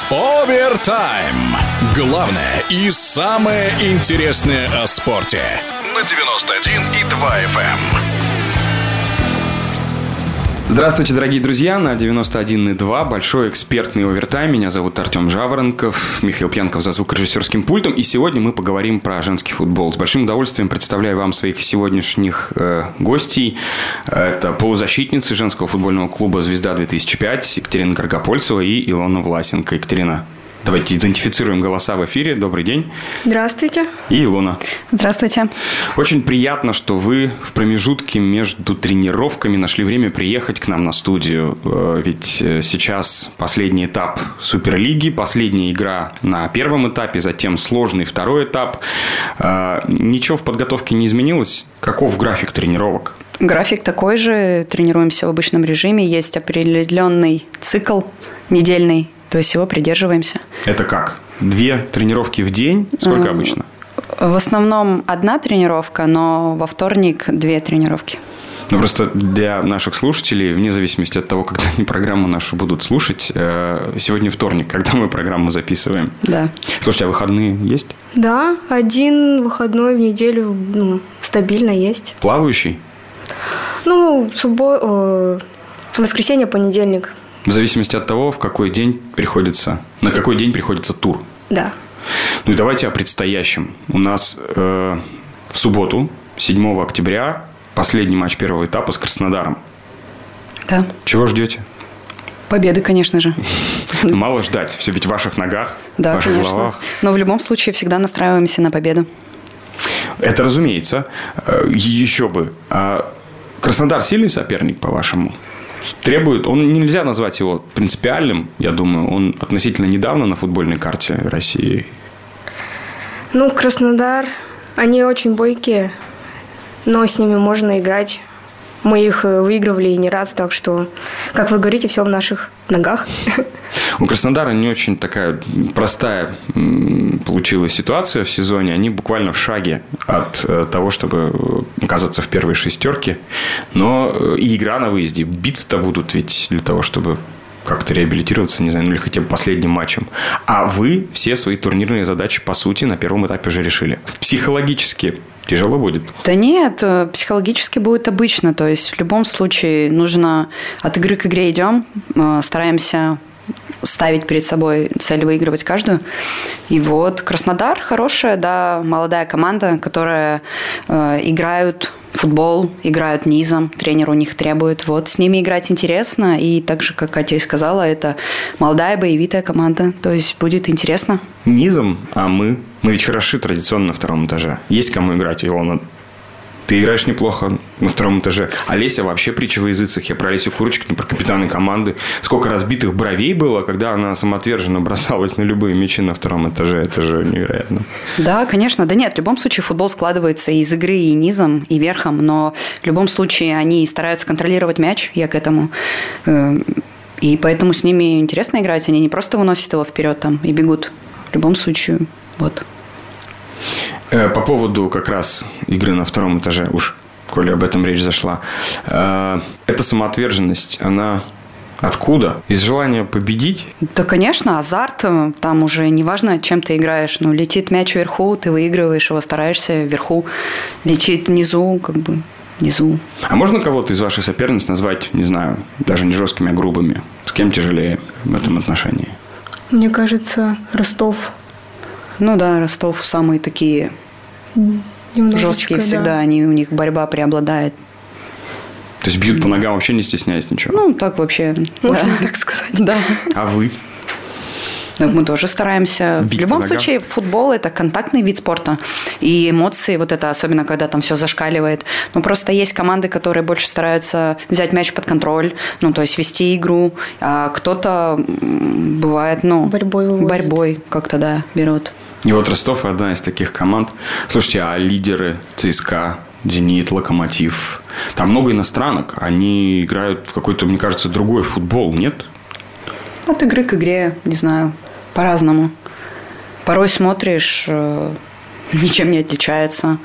Овертайм. Главное и самое интересное о спорте. На 91,2 FM. Здравствуйте, дорогие друзья, на 91,2 большой экспертный овертайм. Меня зовут Артем Жаворонков, Михаил Пьянков за звукорежиссерским пультом. И сегодня мы поговорим про женский футбол. С большим удовольствием представляю вам своих сегодняшних гостей. Это полузащитницы женского футбольного клуба «Звезда-2005» Екатерина Каргопольцева и Илона Власенко. Екатерина, давайте идентифицируем голоса в эфире. Добрый день. Здравствуйте. И Илона. Здравствуйте. Очень приятно, что вы в промежутке между тренировками нашли время приехать к нам на студию. Ведь сейчас последний этап Суперлиги, последняя игра на первом этапе, затем сложный второй этап. Ничего в подготовке не изменилось? Каков график тренировок? График такой же. Тренируемся в обычном режиме. Есть определенный цикл недельный. То есть его придерживаемся. Это как? 2 тренировки в день? Сколько обычно? В основном 1 тренировка, но во вторник 2 тренировки. Ну, просто для наших слушателей, вне зависимости от того, когда они программу нашу будут слушать, сегодня вторник, когда мы программу записываем. Да. Слушайте, а выходные есть? Да, 1 выходной в неделю стабильно есть. Плавающий? Воскресенье, понедельник. В зависимости от того, на какой день приходится тур. Да. Ну и давайте о предстоящем. У нас в субботу, 7 октября, последний матч первого этапа с Краснодаром. Да. Чего ждете? Победы, конечно же. Мало ждать. Все ведь в ваших ногах, в ваших головах. Но в любом случае всегда настраиваемся на победу. Это разумеется. Еще бы. Краснодар сильный соперник, по-вашему? Нельзя назвать его принципиальным, я думаю. Он относительно недавно на футбольной карте России. Краснодар, они очень бойкие, но с ними можно играть. Мы их выигрывали и не раз, так что, как вы говорите, все в наших ногах. У Краснодара не очень такая простая получилась ситуация в сезоне. Они буквально в шаге от того, чтобы оказаться в первой 6. Но и игра на выезде. Биться-то будут ведь для того, чтобы как-то реабилитироваться, не знаю, или хотя бы последним матчем. А вы все свои турнирные задачи, по сути, на первом этапе уже решили. Психологически тяжело будет? Да нет, психологически будет обычно. То есть, в любом случае, нужно от игры к игре идем, стараемся ставить перед собой цель выигрывать каждую. И вот Краснодар хорошая, да, молодая команда, которая играют в футбол, играют низом, тренер у них требует. Вот с ними играть интересно. И так же, как Катя и сказала, это молодая боевитая команда. То есть будет интересно. Низом, а мы ведь хороши традиционно на втором этаже. Есть кому играть, Илона? Ты играешь неплохо на втором этаже. Олеся вообще притча во языцах. Я про Олесю Курочкину, про капитана команды. Сколько разбитых бровей было, когда она самоотверженно бросалась на любые мячи на втором этаже. Это же невероятно. Да, конечно. Да нет, в любом случае футбол складывается из игры и низом, и верхом. Но в любом случае они стараются контролировать мяч. Я к этому. И поэтому с ними интересно играть. Они не просто выносят его вперед там и бегут. В любом случае, вот. По поводу как раз игры на втором этаже, уж коли об этом речь зашла, эта самоотверженность, она откуда? Из желания победить? Да, конечно, азарт. Там уже не важно, чем ты играешь. Летит мяч вверху, ты выигрываешь его, стараешься вверху. Летит внизу, внизу. А можно кого-то из ваших соперниц назвать, не знаю, даже не жесткими, а грубыми? С кем тяжелее в этом отношении? Мне кажется, Ростов. Да, Ростов самые такие жесткие всегда. Да. У них борьба преобладает. То есть бьют по ногам вообще не стесняясь ничего? Так вообще. Можно так сказать. Да. А вы? Мы тоже стараемся. В любом случае, футбол – это контактный вид спорта. И эмоции, вот это особенно, когда там все зашкаливает. Просто есть команды, которые больше стараются взять мяч под контроль, то есть вести игру. А кто-то бывает, борьбой как-то, да, берут. И вот Ростов одна из таких команд. Слушайте, а лидеры ЦСКА, «Зенит», «Локомотив», там много иностранок. Они играют в какой-то, мне кажется, другой футбол, нет? От игры к игре, не знаю, по-разному. Порой смотришь, ничем не отличается.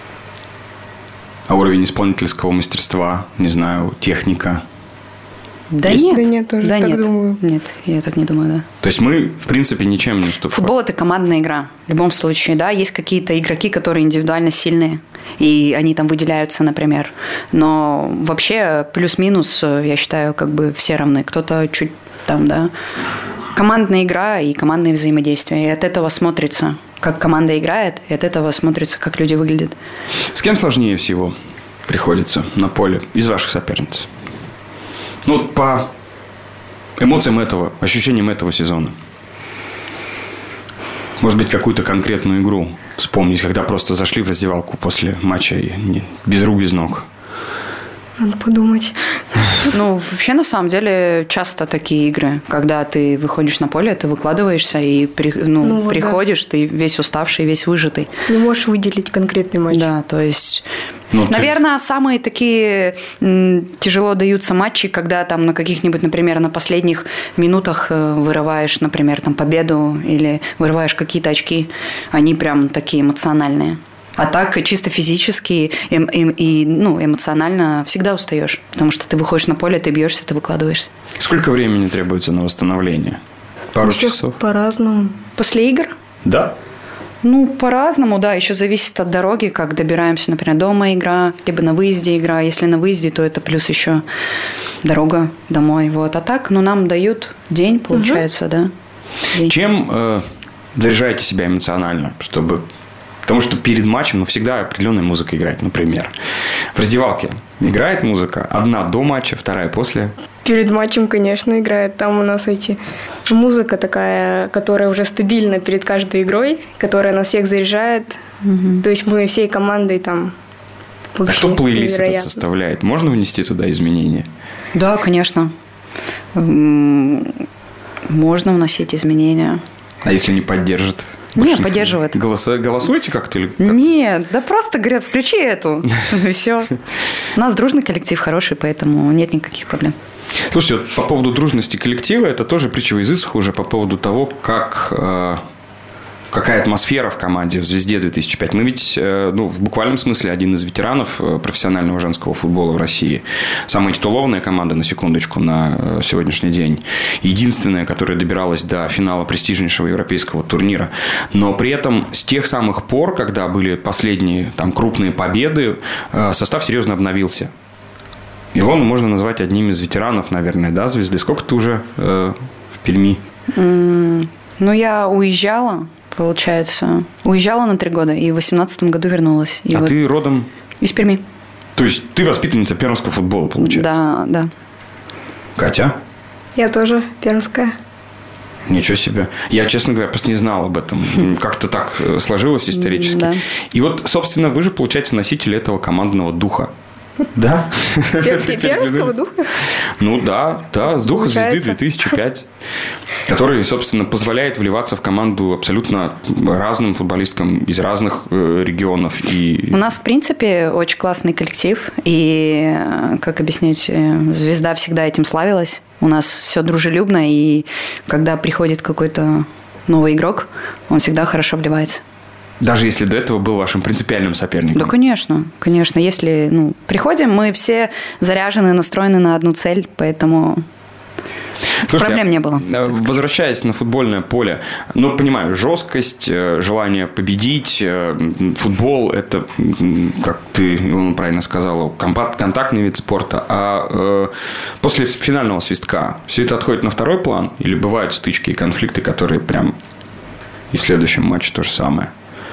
А уровень исполнительского мастерства, не знаю, техника? Да Есть? нет. Да нет, тоже да так нет. думаю. Нет, я так не думаю, да. То есть мы, в принципе, ничем не уступаем. Футбол – это командная игра. В любом случае, да, есть какие-то игроки, которые индивидуально сильные, и они там выделяются, например. Но вообще плюс-минус, я считаю, как бы все равны. Кто-то чуть там, да. Командная игра и командное взаимодействие. И от этого смотрится, как команда играет, и от этого смотрится, как люди выглядят. С кем сложнее всего приходится на поле из ваших соперниц? Ну, вот по эмоциям этого, ощущениям этого сезона. Может быть, какую-то конкретную игру вспомнить, когда просто зашли в раздевалку после матча и без рук, без ног. Надо подумать. Ну, вообще, на самом деле, часто такие игры, когда ты выходишь на поле, ты выкладываешься и вот приходишь, ты весь уставший, весь выжатый. Не можешь выделить конкретный матч. Да, то есть... Ну, наверное, самые такие тяжело даются матчи, когда там на каких-нибудь, например, на последних минутах вырываешь, например, там победу или вырываешь какие-то очки. Они прям такие эмоциональные. А так чисто физически и эмоционально всегда устаешь, потому что ты выходишь на поле, ты бьешься, ты выкладываешься. Сколько времени требуется на восстановление? Пару часов? По-разному. После игр? Да. Ну, по-разному, да. Еще зависит от дороги, как добираемся, например, дома игра, либо на выезде игра. Если на выезде, то это плюс еще дорога домой. Вот. А так, нам дают день, получается, да. День. Чем заряжаете себя эмоционально, чтобы... Потому что перед матчем всегда определенная музыка играет, например. В раздевалке играет музыка, одна до матча, вторая после. Перед матчем, конечно, играет. Там у нас музыка такая, которая уже стабильна перед каждой игрой, которая нас всех заряжает. То есть мы всей командой там вообще А кто плейлист этот невероятно. составляет? Можно внести туда изменения? Да, конечно. Можно вносить изменения. А если не поддержит? Нет, поддерживает. Голосуете как-то? Или как? Нет, да просто говорят, включи эту. И все. У нас дружный коллектив хороший, поэтому нет никаких проблем. Слушайте, вот по поводу дружности коллектива, это тоже притча в языцах уже по поводу того, какая атмосфера в команде в «Звезде» 2005. Мы ведь, в буквальном смысле, один из ветеранов профессионального женского футбола в России. Самая титулованная команда, на секундочку, на сегодняшний день. Единственная, которая добиралась до финала престижнейшего европейского турнира. Но при этом с тех самых пор, когда были последние там крупные победы, состав серьезно обновился. Его можно назвать одним из ветеранов, наверное, да, «Звезды». Сколько ты уже в Перми? Я уезжала, получается. Уезжала на 3 года, и в 2018 году вернулась. И ты родом? Из Перми. То есть ты воспитанница пермского футбола, получается? Да, да. Катя? Я тоже пермская. Ничего себе. Я, честно говоря, просто не знал об этом. Как-то так сложилось исторически. Да. И вот, собственно, вы же, получается, носитель этого командного духа. Да? Пермского духа? Ну да, с духа Получается. «Звезды» 2005, который, собственно, позволяет вливаться в команду абсолютно разным футболисткам из разных регионов. У нас, в принципе, очень классный коллектив. И, как объяснить, «Звезда» всегда этим славилась. У нас все дружелюбно, и когда приходит какой-то новый игрок, он всегда хорошо вливается. Даже если до этого был вашим принципиальным соперником? Да, конечно. Конечно. Если приходим, мы все заряжены, настроены на одну цель, поэтому Слушайте, проблем не было. Возвращаясь на футбольное поле, понимаю, жесткость, желание победить, футбол – это, как ты правильно сказала, контактный вид спорта. А после финального свистка все это отходит на второй план? Или бывают стычки и конфликты, которые прям и в следующем матче то же самое?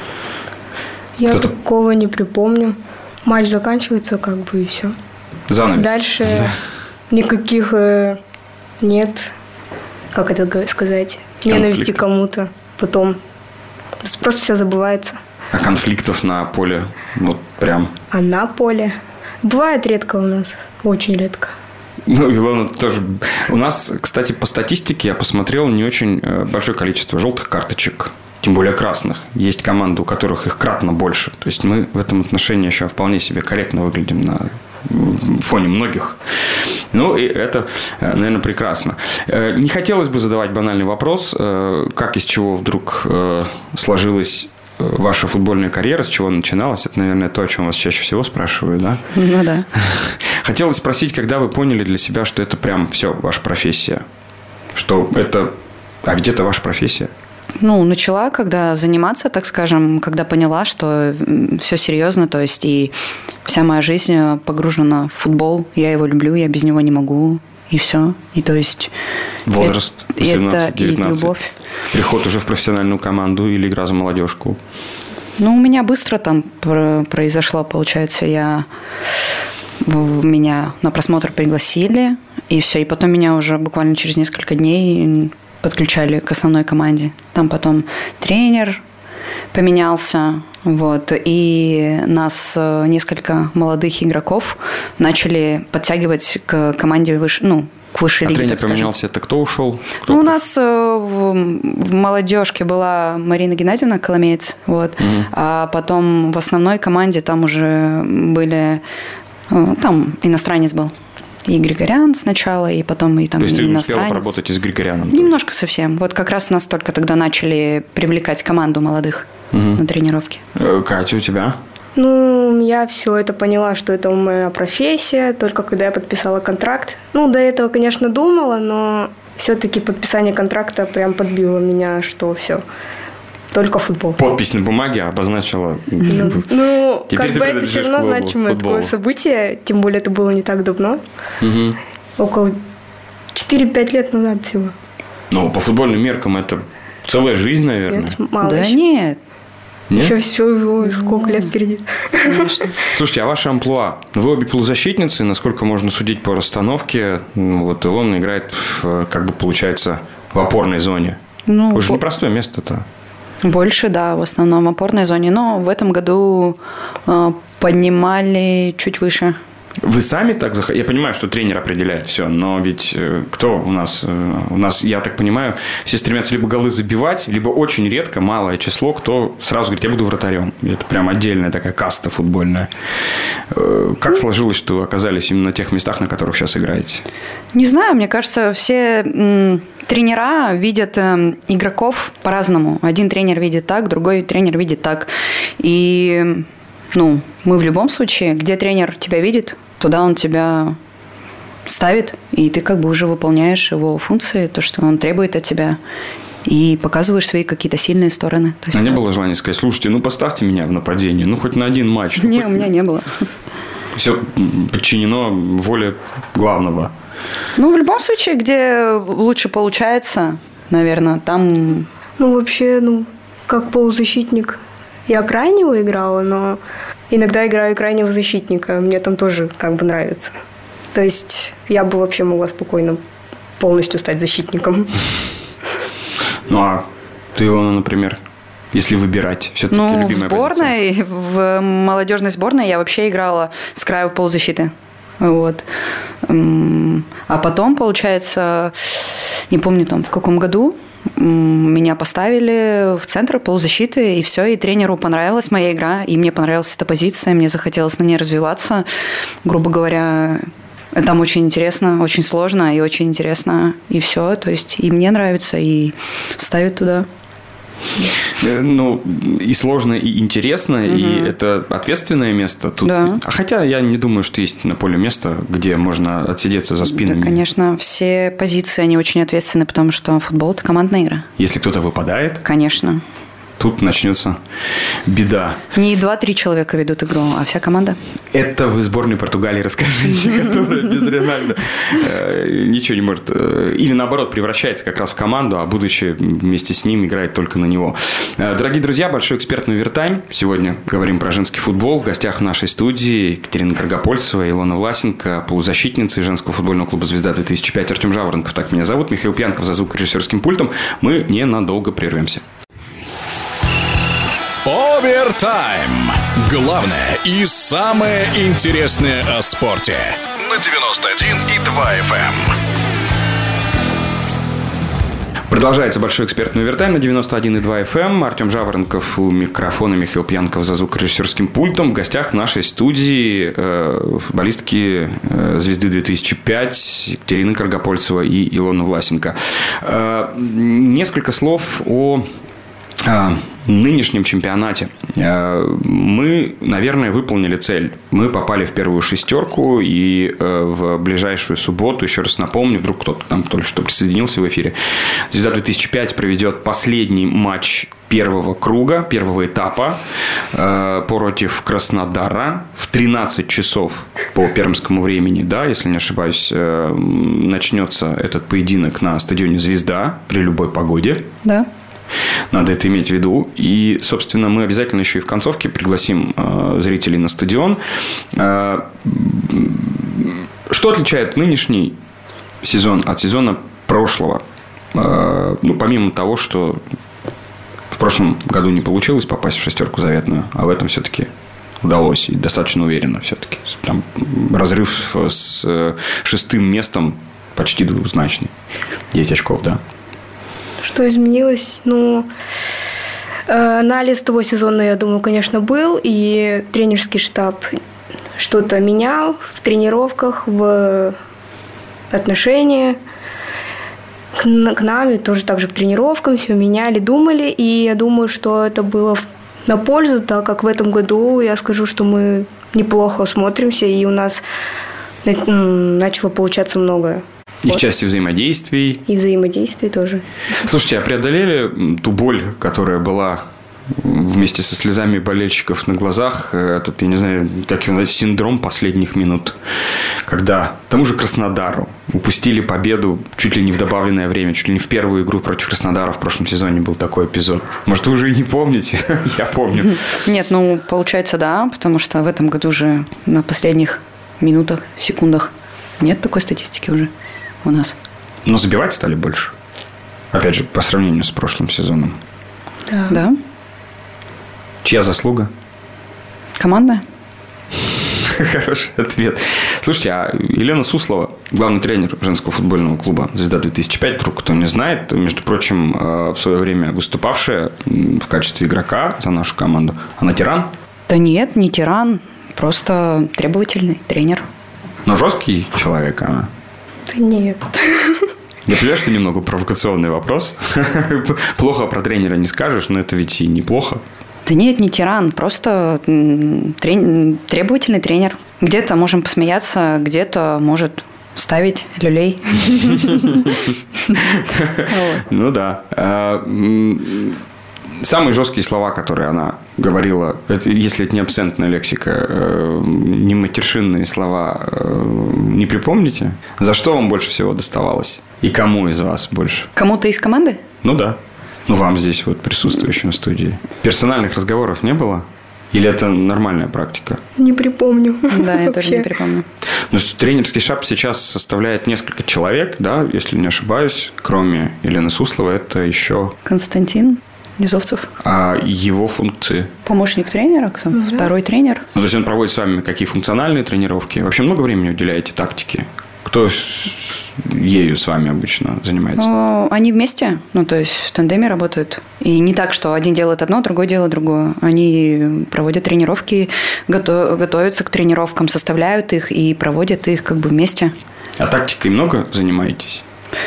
Я такого не припомню. Матч заканчивается, и все. Занавес. Дальше никаких нет, как это сказать, ненависти к кому-то. Потом просто все забывается. А конфликтов на поле прям? А на поле? Бывает редко у нас, очень редко. И главное, тоже. У нас, кстати, по статистике я посмотрел не очень большое количество желтых карточек. Тем более красных. Есть команды, у которых их кратно больше. То есть мы в этом отношении еще вполне себе корректно выглядим на фоне многих. И это, наверное, прекрасно. Не хотелось бы задавать банальный вопрос, как из чего вдруг сложилась ваша футбольная карьера, с чего начиналась. Это, наверное, то, о чем вас чаще всего спрашивают, да? Ну да. Хотелось спросить, когда вы поняли для себя, что это прям все ваша профессия? Что это... А ведь это ваша профессия? Начала, когда заниматься, так скажем, когда поняла, что все серьезно, то есть и вся моя жизнь погружена в футбол, я его люблю, я без него не могу, и все. И то есть... Возраст 18-19. И любовь. Приход уже в профессиональную команду или игра за молодежку? У меня быстро там произошло, получается, меня на просмотр пригласили, и все, и потом меня уже буквально через несколько дней подключали к основной команде. Там потом тренер поменялся, и нас несколько молодых игроков начали подтягивать к команде к высшей лиге. Тренер поменялся, это кто ушел? У нас в молодежке была Марина Геннадьевна Коломеец, а потом в основной команде там уже были, там иностранец был. И Григорян сначала, и потом и там иностранец. То есть ты успела поработать и с Григоряном? Немножко совсем. Как раз нас только тогда начали привлекать команду молодых на тренировки. Катя, у тебя? Я все это поняла, что это моя профессия, только когда я подписала контракт. До этого, конечно, думала, но все-таки подписание контракта прям подбило меня, что все. Только футбол. Подпись на бумаге обозначила. Это все равно значимое такое событие, тем более это было не так давно. Около 4-5 лет назад всего. По футбольным меркам это целая жизнь, наверное. Нет, мало да еще. Нет. Еще все, сколько лет впереди. Слушайте, а ваше амплуа? Вы обе полузащитницы, насколько можно судить по расстановке. Илона играет, получается, в опорной зоне. Уже непростое место-то. Больше, да, в основном в опорной зоне. Но в этом году поднимали чуть выше. Вы сами так захотели? Я понимаю, что тренер определяет все, но ведь кто у нас? У нас, я так понимаю, все стремятся либо голы забивать, либо очень редко, малое число, кто сразу говорит, я буду вратарем. Это прям отдельная такая каста футбольная. Как сложилось, что вы оказались именно на тех местах, на которых сейчас играете? Не знаю, мне кажется, все тренера видят игроков по-разному. Один тренер видит так, другой тренер видит так. И мы в любом случае, где тренер тебя видит, туда он тебя ставит, и ты уже выполняешь его функции, то, что он требует от тебя, и показываешь свои какие-то сильные стороны. Не было желания сказать, слушайте, поставьте меня в нападение, хоть на один матч. Не, у меня не было. Все подчинено воле главного. В любом случае, где лучше получается, наверное, там... Вообще, как полузащитник я крайнего играла, но иногда играю крайнего защитника. Мне там тоже нравится. То есть я бы вообще могла спокойно полностью стать защитником. А ты, Илона, например, если выбирать, все-таки любимая позиция? В сборной, в молодежной сборной я вообще играла с краю полузащиты. А потом, получается, не помню в каком году, меня поставили в центр полузащиты, и все, и тренеру понравилась моя игра, и мне понравилась эта позиция, мне захотелось на ней развиваться. Грубо говоря, там очень интересно, очень сложно и очень интересно, и все, то есть и мне нравится, и ставят туда. И сложно, и интересно, и это ответственное место тут. Да. Хотя я не думаю, что есть на поле место, где можно отсидеться за спинами. Да, конечно, все позиции, они очень ответственны, потому что футбол – это командная игра. Если кто-то выпадает, конечно, тут начнется беда. Не 2-3 человека ведут игру, а вся команда. Это вы сборной Португалии расскажите, которая без Рональдо ничего не может. Или наоборот, превращается как раз в команду, а будучи вместе с ним, играет только на него. Дорогие друзья, большой экспертный овертайм. Сегодня говорим про женский футбол. В гостях в нашей студии Екатерина Каргопольцева, Илона Власенко, полузащитница женского футбольного клуба «Звезда-2005». Артем Жаворонков, так меня зовут. Михаил Пьянков за звукорежиссерским пультом. Мы ненадолго прервемся. Овертайм. Главное и самое интересное о спорте. На 91,2 FM. Продолжается большой экспертный овертайм на 91,2 FM. Артем Жаворонков у микрофона, Михаил Пьянков за звукорежиссерским пультом. В гостях в нашей студии футболистки «Звезды-2005» Екатерина Каргопольцева и Илона Власенко. Несколько слов о нынешнем чемпионате мы, наверное, выполнили цель. Мы попали в первую шестерку, и в ближайшую субботу, еще раз напомню, вдруг кто-то там только что присоединился в эфире, «Звезда-2005» проведет последний матч первого круга, первого этапа против Краснодара в 13 часов по пермскому времени, да, если не ошибаюсь, начнется этот поединок на стадионе «Звезда» при любой погоде. Да. Надо это иметь в виду. И, собственно, мы обязательно еще и в концовке пригласим зрителей на стадион. Что отличает нынешний сезон от сезона прошлого? Помимо того, что в прошлом году не получилось попасть в шестерку заветную, а в этом все-таки удалось. И достаточно уверенно все-таки. Там разрыв с 6-м местом почти двузначный. 9 очков, да. Что изменилось? Анализ того сезона, я думаю, конечно, был. И тренерский штаб что-то менял в тренировках, в отношении к нам, и тоже так же к тренировкам. Все меняли, думали. И я думаю, что это было на пользу, так как в этом году, я скажу, что мы неплохо смотримся, и у нас начало получаться многое. И в части взаимодействий. И взаимодействий тоже. Слушайте, а преодолели ту боль, которая была вместе со слезами болельщиков на глазах? Этот, я не знаю, как его назвать, синдром последних минут. Когда тому же Краснодару упустили победу чуть ли не в добавленное время, чуть ли не в первую игру против Краснодара в прошлом сезоне был такой эпизод. Может, вы уже и не помните? Я помню. Нет, получается, да, потому что в этом году же на последних минутах, секундах нет такой статистики уже у нас. Но забивать стали больше. Опять же, по сравнению с прошлым сезоном. Да. Чья заслуга? Команда. Хороший ответ. Слушайте, а Елена Суслова, главный тренер женского футбольного клуба «Звезда-2005», вдруг кто не знает, между прочим, в свое время выступавшая в качестве игрока за нашу команду, она тиран? Да нет, не тиран, просто требовательный тренер. Но жесткий человек она? Да нет. Я понимаю, что немного провокационный вопрос. Плохо про тренера не скажешь, но это ведь и неплохо. Да нет, не тиран, просто требовательный тренер. Где-то можем посмеяться, где-то может ставить люлей. Ну да. Самые жесткие слова, которые она говорила, если это не абсентная лексика, не матершинные слова, не припомните? За что вам больше всего доставалось? И кому из вас больше? Кому-то из команды? Ну да. Вам здесь вот присутствующим в студии. Персональных разговоров не было? Или это нормальная практика? Не припомню. Да, я тоже не припомню. Тренерский штаб сейчас составляет несколько человек, да, если не ошибаюсь. Кроме Елены Сусловой, это еще... Константин Низовцев. А его функции? Помощник тренера, второй тренер. То есть он проводит с вами какие функциональные тренировки? Вообще много времени уделяете тактике? Кто ею с вами обычно занимается? Они вместе, то есть в тандеме работают. И не так, что один делает одно, другой делает другое. Они проводят тренировки, готовятся к тренировкам, составляют их и проводят их как бы вместе. А тактикой много занимаетесь?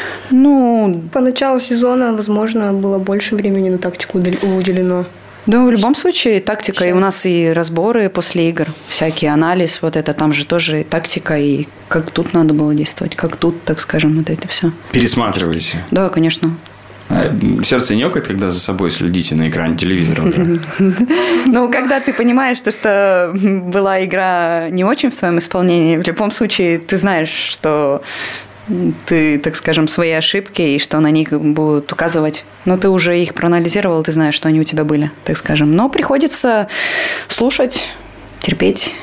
По началу сезона, возможно, было больше времени на тактику уделено. Да, в любом случае, тактика. И у нас и разборы после игр, всякий анализ, вот это там же тоже и тактика, и как тут надо было действовать, как тут, так скажем, вот это все. Пересматриваете? Да, конечно. Сердце не ёкает, когда за собой следите на экране телевизора уже? Когда ты понимаешь, что была игра не очень в своем исполнении, в любом случае ты знаешь, что ты, так скажем, свои ошибки и что на них будут указывать. Но ты уже их проанализировал, ты знаешь, что они у тебя были, так скажем. Но приходится слушать, терпеть.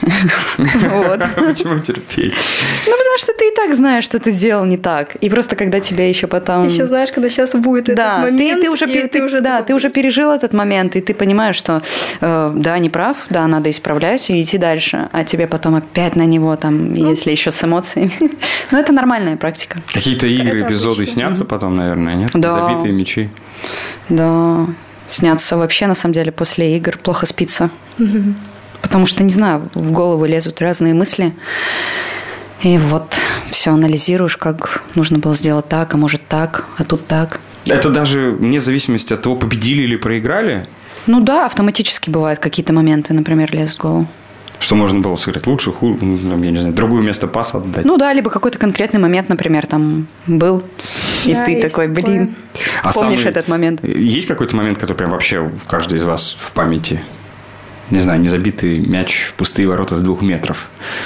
Почему терпеть? Потому что ты и так знаешь, что ты сделал не так. И просто когда тебя еще потом... Еще знаешь, когда сейчас будет этот момент. Ты уже пережил этот момент, и ты понимаешь, что да, не прав, да, надо исправлять и идти дальше. А тебе потом опять на него, там, если еще с эмоциями. Но это нормальная практика. Какие-то игры, эпизоды снятся потом, наверное, нет? Да. Забитые мячи. Да, снятся вообще, на самом деле, после игр плохо спится. Потому что, не знаю, в голову лезут разные мысли. И вот все анализируешь, как нужно было сделать так, а может так, а тут так. Это даже вне зависимости от того, победили или проиграли? Ну да, автоматически бывают какие-то моменты, например, лез в голову. Что можно было сыграть лучше, хуже, я не знаю, другое место паса отдать. Ну да, либо какой-то конкретный момент, например, там был, и да, ты такой, блин, помнишь этот момент? Есть какой-то момент, который прям вообще в каждой из вас в памяти? Не знаю, незабитый мяч в пустые ворота с 2 метров.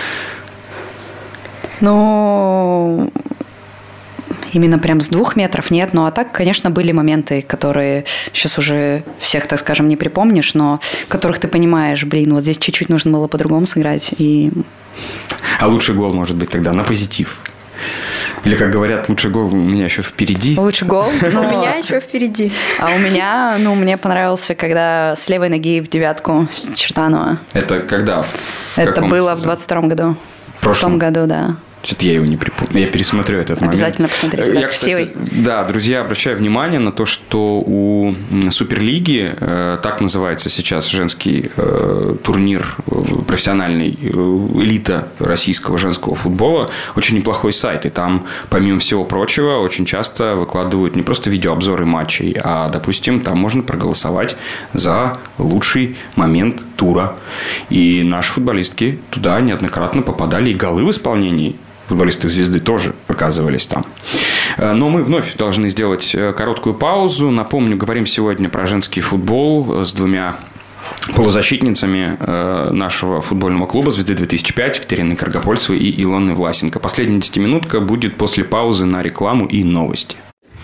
Ну, именно прям с 2 метров нет. Ну, а так, конечно, были моменты, которые сейчас уже всех, так скажем, не припомнишь, но которых ты понимаешь, блин, вот здесь чуть-чуть нужно было по-другому сыграть. А лучший гол может быть тогда на позитив? Или, как говорят, лучший гол у меня еще впереди. Лучший гол? У меня еще впереди. А у меня, мне понравился, когда с левой ноги в 9-ку Чертанова. Это когда? Это было в 22-м году. В том году, да. Что-то я его не припомню. Я пересмотрю этот момент. Обязательно посмотрите. Я, красивый. Кстати, да, друзья, обращаю внимание на то, что у Суперлиги, так называется сейчас женский турнир профессиональный, элита российского женского футбола, очень неплохой сайт. И там, помимо всего прочего, очень часто выкладывают не просто видеообзоры матчей, а, допустим, там можно проголосовать за лучший момент тура. И наши футболистки туда неоднократно попадали, и голы в исполнении футболистов «Звезды» тоже показывались там. Но мы вновь должны сделать короткую паузу. Напомню, говорим сегодня про женский футбол с 2 полузащитницами нашего футбольного клуба «Звезды-2005» Екатериной Каргопольцевой и Илоной Власенко. Последняя 10-минутка будет после паузы на рекламу и новости.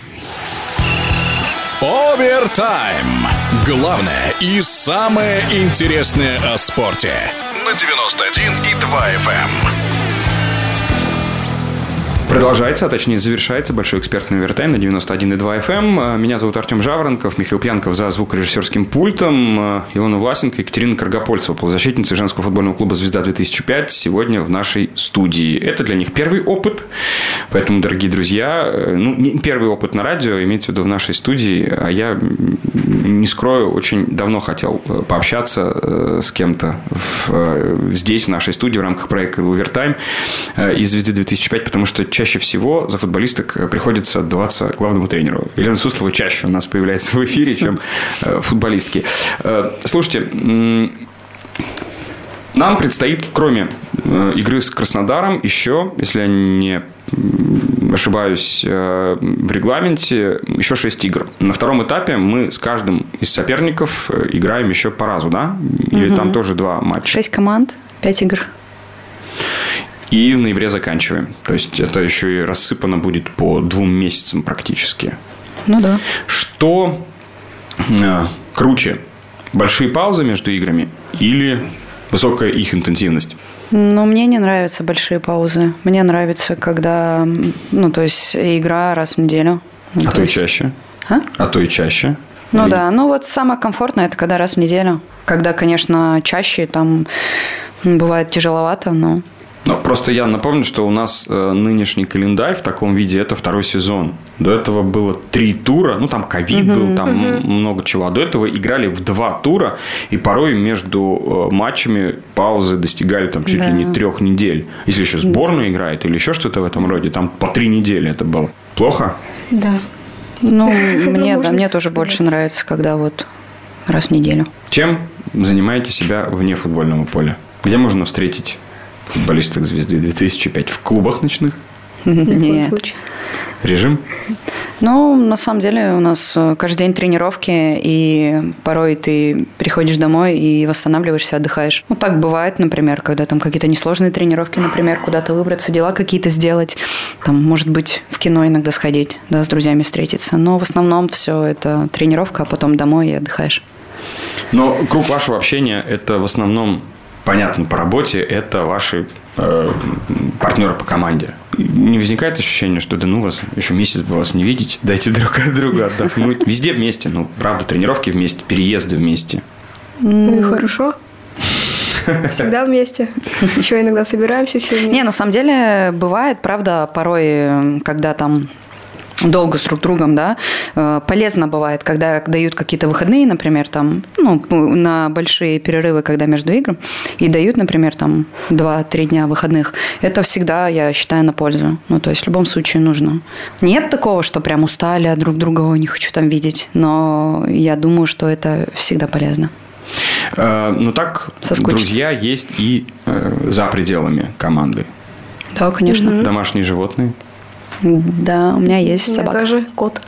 Овертайм. Главное и самое интересное о спорте. На 91,2 FM. Продолжается, а точнее завершается большой экспертный овертайм на 91,2 FM. Меня зовут Артем Жаворонков, Михаил Пьянков за звукорежиссерским пультом. Илона Власенко, Екатерина Каргопольцева, полузащитница женского футбольного клуба «Звезда-2005», сегодня в нашей студии. Это для них первый опыт, поэтому, дорогие друзья, не первый опыт на радио, имеется в виду в нашей студии, а я, не скрою, очень давно хотел пообщаться с кем-то здесь, в нашей студии, в рамках проекта «Овертайм» из «Звезды-2005», потому что чаще всего за футболисток приходится отдаваться главному тренеру. Елена Суслова чаще у нас появляется в эфире, чем футболистки. Слушайте, нам предстоит, кроме игры с Краснодаром, еще, если я не ошибаюсь, в регламенте еще 6 игр. На втором этапе мы с каждым из соперников играем еще по разу, да? Или там тоже 2 матча? 6 команд, 5 игр. И в ноябре заканчиваем. То есть, это еще и рассыпано будет по 2 месяцам практически. Ну да. Что круче? Большие паузы между играми или высокая их интенсивность? Мне не нравятся большие паузы. Мне нравится, когда, то есть, игра раз в неделю. А то и чаще? А то и чаще? Да. Вот самое комфортное – это когда раз в неделю. Когда, конечно, чаще, там бывает тяжеловато, но... Но просто я напомню, что у нас нынешний календарь в таком виде – это 2-й сезон. До этого было 3 тура, там ковид был, там много чего. А до этого играли в 2 тура, и порой между матчами паузы достигали там чуть ли не 3 недель. Если еще сборная играет или еще что-то в этом роде, там по 3 недели это было. Плохо? Да. Мне тоже больше нравится, когда вот раз в неделю. Чем занимаете себя вне футбольного поля? Где можно встретить футболисток «Звезды-2005»? В клубах ночных? Нет. Режим? На самом деле у нас каждый день тренировки, и порой ты приходишь домой и восстанавливаешься, отдыхаешь. Так бывает, например, когда там какие-то несложные тренировки, например, куда-то выбраться, дела какие-то сделать, там, может быть, в кино иногда сходить, да, с друзьями встретиться. Но в основном все это тренировка, а потом домой и отдыхаешь. Но круг вашего общения – это в основном, понятно, по работе, это ваши партнеры по команде. Не возникает ощущения, что вас еще месяц бы вас не видеть, дайте друг от друга отдохнуть. Везде вместе, правда, тренировки вместе, переезды вместе. И хорошо. Всегда вместе. Еще иногда собираемся все вместе. На самом деле бывает, правда, порой, когда там долго с друг другом, да, полезно бывает, когда дают какие-то выходные, например, там, на большие перерывы, когда между играми, и дают, например, там 2-3 дня выходных. Это всегда, я считаю, на пользу. То есть в любом случае нужно. Нет такого, что прям устали от друг друга, не хочу там видеть, но я думаю, что это всегда полезно. Так, друзья есть и за пределами команды. Да, конечно. Домашние животные. Да, у меня есть собака. У меня даже кот.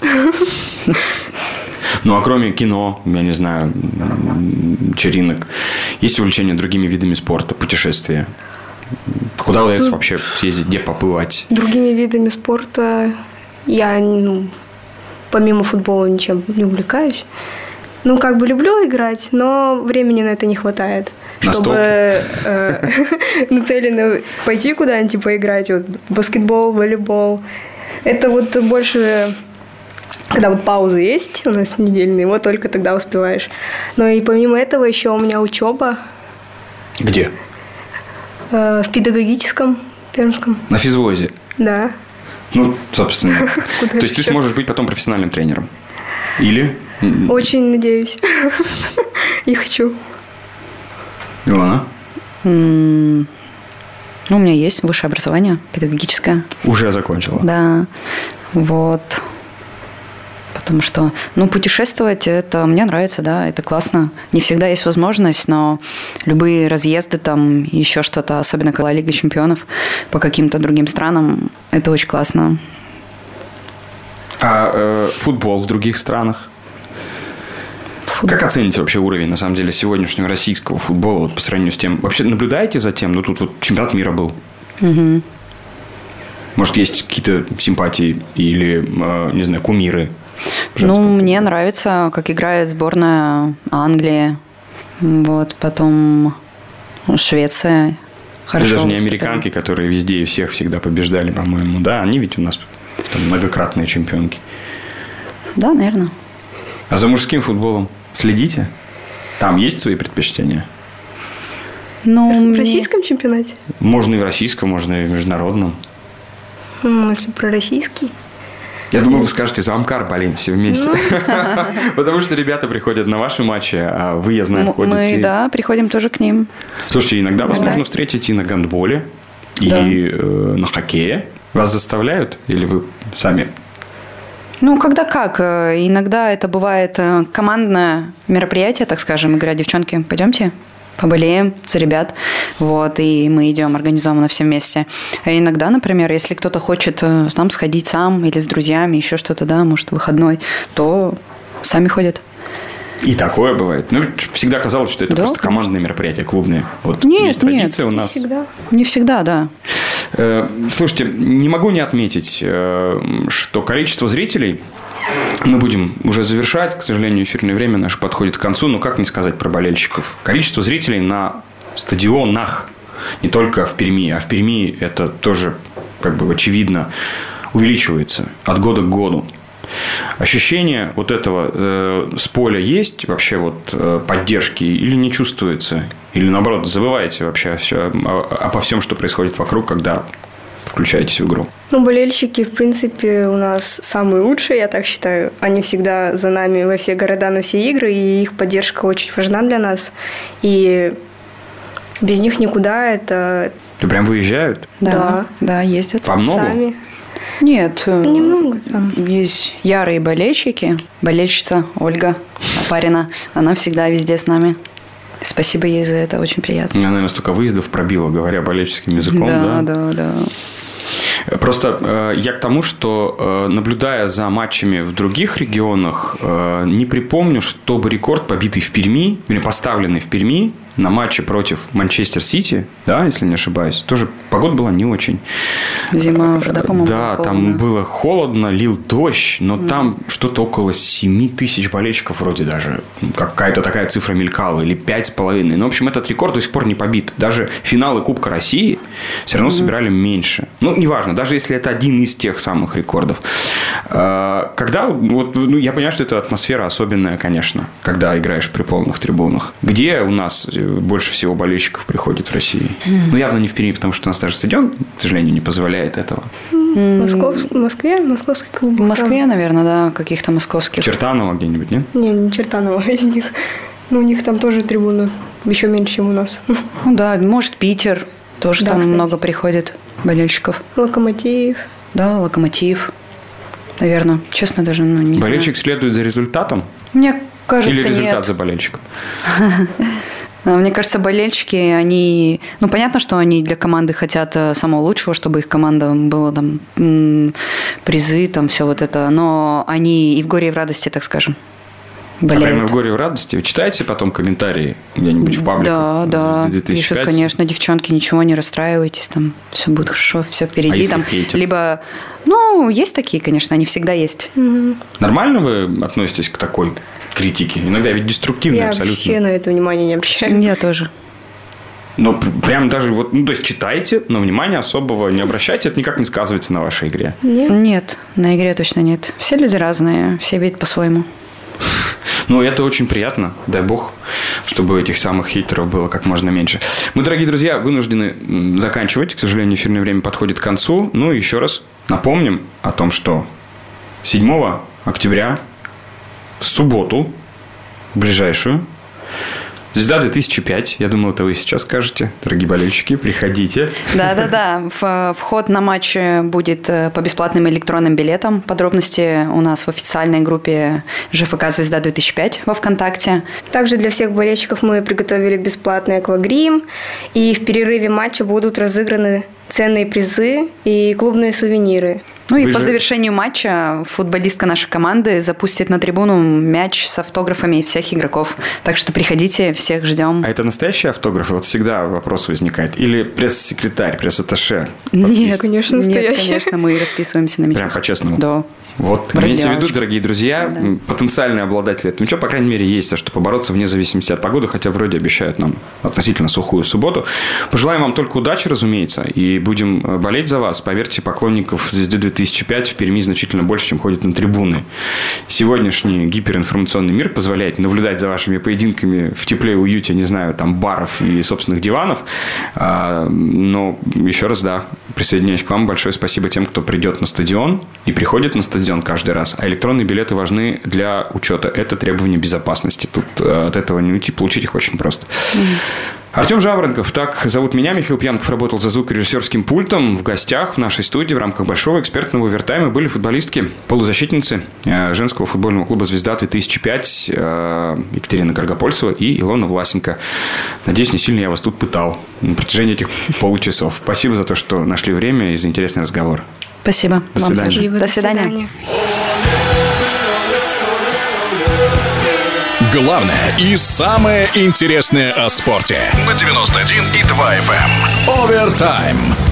А кроме кино, я не знаю, вечеринок, есть увлечение другими видами спорта, путешествия? Куда удается вообще съездить, где побывать? Другими видами спорта я, помимо футбола, ничем не увлекаюсь. Люблю играть, но времени на это не хватает. Чтобы нацеленно пойти куда-нибудь поиграть. Баскетбол, волейбол. Это больше, когда паузы есть у нас недельные, только тогда успеваешь. Но и помимо этого еще у меня учеба. Где? В педагогическом, Пермском. На физвозе? Да. Собственно. То есть ты сможешь быть потом профессиональным тренером? Или? Очень надеюсь. И хочу. Илона? У меня есть высшее образование, педагогическое. Уже закончила? Да. Потому что, путешествовать, это мне нравится, да, это классно. Не всегда есть возможность, но любые разъезды, там, еще что-то, особенно когда Лига чемпионов по каким-то другим странам, это очень классно. А футбол в других странах? Как оцените вообще уровень, на самом деле, сегодняшнего российского футбола по сравнению с тем? Вообще наблюдаете за тем? Тут чемпионат мира был. Угу. Может, есть какие-то симпатии или, не знаю, кумиры? Мне нравится, как играет сборная Англии. Потом Швеция. Хорошо. Даже не американки, которые везде и всех всегда побеждали, по-моему. Да, они ведь у нас многократные чемпионки. Да, наверное. А за мужским футболом следите? Там есть свои предпочтения? В российском чемпионате? Можно и в российском, можно и в международном. Если про российский? Я думаю, вы скажете, за Амкар болеем все вместе. Потому что ребята приходят на ваши матчи, а вы, я знаю, ходите... Мы, да, приходим тоже к ним. Слушайте, иногда вас можно встретить и на гандболе, и на хоккее. Вас заставляют? Или вы сами... Когда как. Иногда это бывает командное мероприятие, так скажем, игра девчонки. Пойдемте, поболеем за ребят. И мы идем организованно все вместе. А иногда, например, если кто-то хочет там сходить сам или с друзьями, еще что-то, да, может, выходной, то сами ходят. И такое бывает. Всегда казалось, что это просто командное мероприятие, клубное. Есть традиция у нас. Не всегда, да. Слушайте, не могу не отметить, что количество зрителей, мы будем уже завершать, к сожалению, эфирное время наше подходит к концу, но как не сказать про болельщиков. Количество зрителей на стадионах, не только в Перми, а в Перми это тоже, очевидно, увеличивается от года к году. Ощущение этого с поля есть вообще поддержки или не чувствуется? Или наоборот, забываете вообще обо всем, что происходит вокруг, когда включаетесь в игру? Болельщики, в принципе, у нас самые лучшие, я так считаю. Они всегда за нами во все города, на все игры, и их поддержка очень важна для нас. И без них никуда это... Ты прям выезжают? Да, ездят. По многу? Сами. Нет, немного там. Есть ярые болельщики. Болельщица Ольга Апарина. Она всегда везде с нами. Спасибо ей за это, очень приятно. Она, наверное, столько выездов пробила, говоря болельческим языком. Да. Просто я к тому, что, наблюдая за матчами в других регионах, не припомню, чтобы рекорд, побитый в Перми, или поставленный в Перми, на матче против Манчестер Сити, да, если не ошибаюсь, тоже погода была не очень. Зима уже, да, по-моему, да, холодно. Там было холодно, лил дождь, но там что-то около 7 тысяч болельщиков вроде даже. Какая-то такая цифра мелькала, или 5,5. В общем, этот рекорд до сих пор не побит. Даже финалы Кубка России все равно собирали меньше. Неважно, даже если это один из тех самых рекордов. Когда, я понимаю, что это атмосфера особенная, конечно, когда играешь при полных трибунах. Где у нас больше всего болельщиков приходит в России? Ну, явно не в Перми, потому что у нас даже стадион, к сожалению, не позволяет этого. В Москве? Московский клуб. В Москве, наверное, да, каких-то московских. Чертаново где-нибудь, нет? Не Чертаново из них. Но у них там тоже трибуны еще меньше, чем у нас. Ну да, может, Питер. Тоже да, там кстати. много приходит болельщиков. Локомотив. Да, Локомотив. Наверное, честно, даже не Болельщик следует за результатом? Мне кажется, или результат нет. за болельщиком? Мне кажется, болельщики, они... Ну, понятно, что они для команды хотят самого лучшего, чтобы их команда была там призы, там все вот это. Но они и в горе, и в радости, так скажем, болеют. А прямо в горе, и в радости? Вы читаете потом комментарии где-нибудь в пабликах? Да, 2005? пишут, конечно, девчонки, ничего не расстраивайтесь, там все будет хорошо, все впереди. А если там, хейтят? либо, ну, есть такие, конечно, они всегда есть. Нормально вы относитесь к такой критике? Иногда ведь деструктивная Я абсолютно. вообще на это внимание не обращаю. Я тоже. Но прям даже вот, ну, то есть читайте, но внимания особого не обращайте, это никак не сказывается на вашей игре. Нет, на игре точно нет. Все люди разные, все видят по-своему. Ну, это очень приятно. Дай бог, чтобы этих самых хейтеров было как можно меньше. Мы, дорогие друзья, вынуждены заканчивать. К сожалению, эфирное время подходит к концу. Ну, еще раз напомним о том, что 7 октября в субботу, ближайшую, «Звезда-2005». Я думал, это вы сейчас скажете. Дорогие болельщики, приходите. Да. Вход на матч будет по бесплатным электронным билетам. Подробности у нас в официальной группе ЖФК «Звезда-2005» во ВКонтакте. Также для всех болельщиков мы приготовили бесплатный аквагрим. И в перерыве матча будут разыграны ценные призы и клубные сувениры. Ну и по завершению матча футболистка нашей команды запустит на трибуну мяч с автографами всех игроков. Так что приходите, всех ждем. А это настоящие автографы? Вот всегда вопрос возникает. Или пресс-секретарь, пресс-атташе? Нет, конечно, настоящие. Нет, конечно, мы расписываемся на мячах. Прям по-честному? Да. Вот, имейте в виду, дорогие друзья, потенциальные обладатели этого мяча, по крайней мере, есть за что побороться вне зависимости от погоды, хотя вроде обещают нам относительно сухую субботу. Пожелаем вам только удачи, разумеется, и будем болеть за вас. Поверьте, поклонников «Звезды-2005» в Перми значительно больше, чем ходят на трибуны. Сегодняшний гиперинформационный мир позволяет наблюдать за вашими поединками в тепле и уюте, не знаю, там, баров и собственных диванов. Но еще раз, да, присоединяюсь к вам. Большое спасибо тем, кто придет на стадион и приходит на стадион каждый раз. А электронные билеты важны для учета. Это требование безопасности. Тут от этого не уйти, получить их очень просто. Артем Жаворонков, так зовут меня. Михаил Пьянков работал за звукорежиссерским пультом. В гостях в нашей студии в рамках большого экспертного овертайма были футболистки, полузащитницы женского футбольного клуба «Звезда-2005» Екатерина Каргопольцева и Илона Власенко. Надеюсь, не сильно я вас тут пытал на протяжении этих получасов. Спасибо за то, что нашли время и за интересный разговор. Спасибо. До свидания. До свидания. Главное и самое интересное о спорте. На 91,2 FM. Овертайм.